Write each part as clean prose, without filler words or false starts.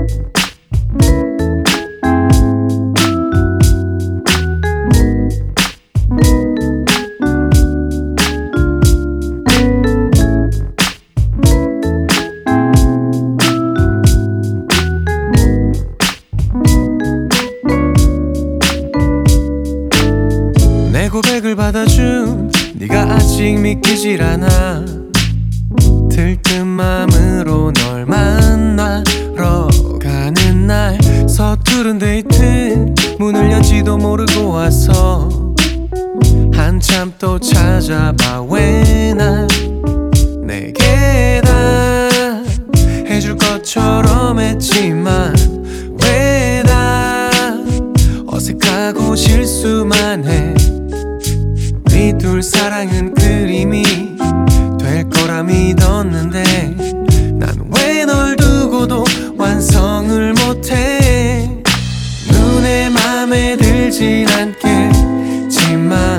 내 고백을 받아준 네가 아직 믿기질 않아. 들뜬 맘으로 널 만나러 가는 날, 서투른 데이트 문을 연지도 모르고 와서 한참 또 찾아봐. 왜 날 내게 다 해줄 것처럼 했지만 왜 다 어색하고 실수만 해. 우리 둘 사랑은 그림이 될 거라 믿었는데 난 왜 널 두고도 완성을 못해. 눈에 맘에 들진 않겠지만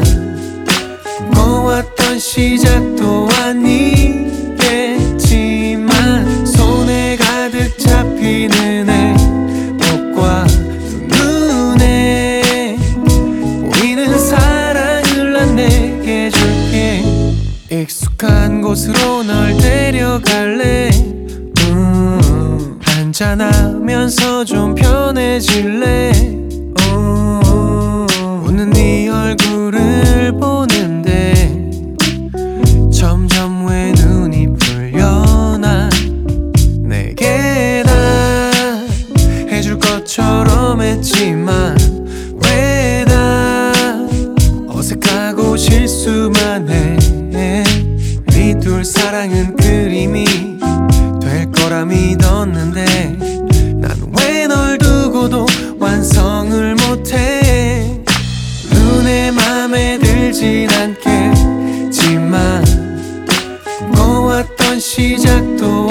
꿈꿔왔던 시작도 아니겠지만 손에 가득 잡히는 행복과 두 눈에 보이는 사랑을 난 내게 줄게. 익숙한 곳으로 널 데려갈래. 한잔하면서 좀 편해질래. 웃는 네 얼굴을 보는데 점점 왜 눈이 풀려나. 내게 다 해줄 것처럼 했지만 왜 다 어색하고 실수만 해. 우리 둘 사랑은 그림이 될 거라 믿었는데 난 왜 널 두고도 완성을 못해. 눈에 맘에 들진 않겠지만 꿈꿔왔던 시작도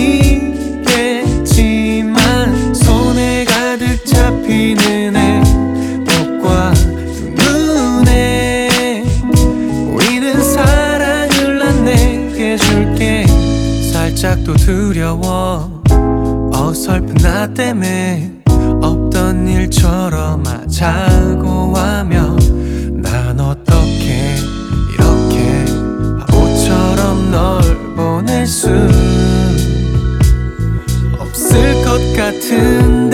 아니겠지만 손에 가득 잡히는 행복과 두 눈에 보이는 사랑을 난 내게 줄게. 살짝 또 두려워. 어설픈 나 때문에 없던 일처럼 하자고 하며 난 어떻게 이렇게 바보처럼 널 보낼 수 없을 것 같은데